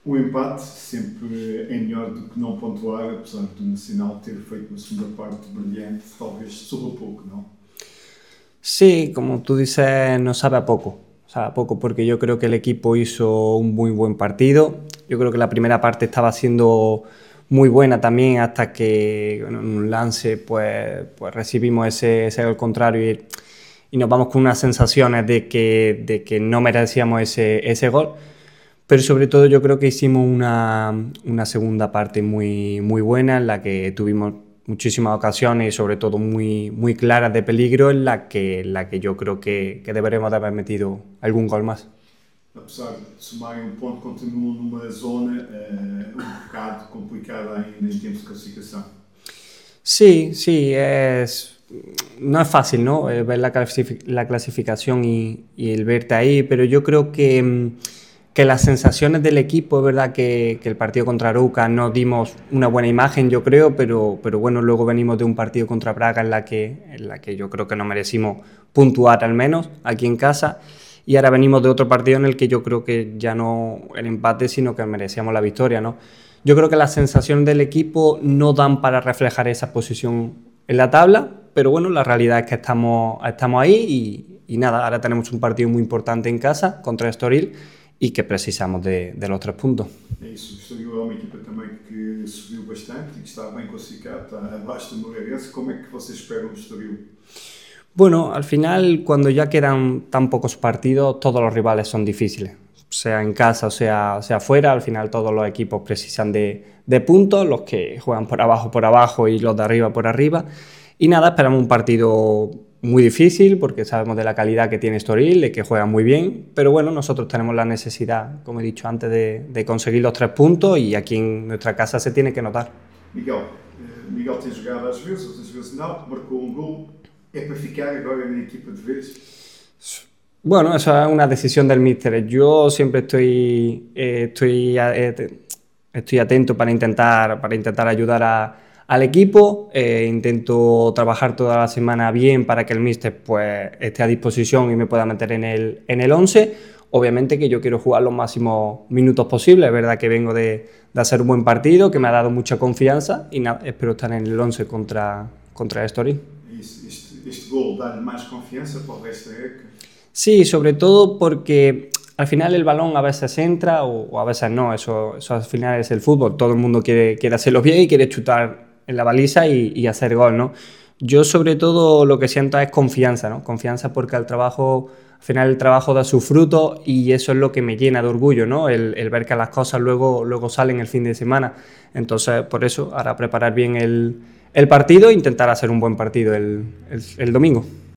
O empate sempre é melhor do que não pontuar, apesar do Nacional ter feito uma segunda parte brilhante, talvez soube pouco, ¿no? Sí, como tú dices, nos sabe a poco porque yo creo que el equipo hizo un muy buen partido. Yo creo que la primera parte estaba siendo muy buena también hasta que bueno, en un lance pues recibimos ese gol contrario y nos vamos con unas sensaciones de que no merecíamos ese gol. Pero sobre todo yo creo que hicimos una segunda parte muy buena en la que tuvimos muchísimas ocasiones y sobre todo muy claras de peligro en la que yo creo que deberemos de haber metido algún gol más. Apesar de somarem um ponto, continuam numa zona um bocado complicada ainda em termos de classificação. Sí, sí, no es fácil, ¿no? Ver la clasificación y el verte ahí, pero yo creo que las sensaciones del equipo, es verdad que el partido contra Arouca no dimos una buena imagen, yo creo, pero bueno, luego venimos de un partido contra Braga en la que yo creo que no merecimos puntuar al menos aquí en casa. Y ahora venimos de otro partido en el que yo creo que ya no el empate, sino que merecíamos la victoria, ¿no? Yo creo que las sensaciones del equipo no dan para reflejar esa posición en la tabla, pero bueno, la realidad es que estamos ahí y nada, ahora tenemos un partido muy importante en casa contra Estoril y que precisamos de los 3 puntos. É isso, o Estoril é uma equipa também que subiu bastante e que está bem classificado, está abaixo do Moreirense. Como é que vocês esperam o Estoril? Bueno, al final, cuando ya quedan tan pocos partidos, todos los rivales son difíciles. Sea en casa o sea fuera, al final todos los equipos precisan de puntos, los que juegan por abajo y los de arriba por arriba. Y nada, esperamos un partido muy difícil porque sabemos de la calidad que tiene Estoril, de que juega muy bien, pero bueno, nosotros tenemos la necesidad, como he dicho antes, de conseguir los 3 puntos y aquí en nuestra casa se tiene que notar. Miguel tem jogado às vezes, outras vezes não, marcou um gol. É para ficar agora na equipa de vez? Bueno, eso es una decisión del míster. Yo siempre estoy atento para intentar ayudar al equipo. Intento trabajar toda la semana bien para que el míster pues, esté a disposición y me pueda meter en el 11. Obviamente que yo quiero jugar los máximos minutos posibles. Es verdad que vengo de hacer un buen partido, que me ha dado mucha confianza y nada, espero estar en el 11 contra Estoril. Este gol dá-lhe mais confiança para o resto da época? Sí, sobre todo porque al final el balón a veces entra o a veces no, eso al final es el fútbol, todo el mundo quiere hacerlo bien y quiere chutar en la baliza y hacer gol, ¿no? Yo sobre todo lo que siento es confianza, ¿no? Confianza porque al final el trabajo da sus frutos y eso es lo que me llena de orgullo, ¿no? El ver que las cosas luego salen el fin de semana. Entonces, por eso, ahora preparar bien el partido e intentar hacer un buen partido el domingo.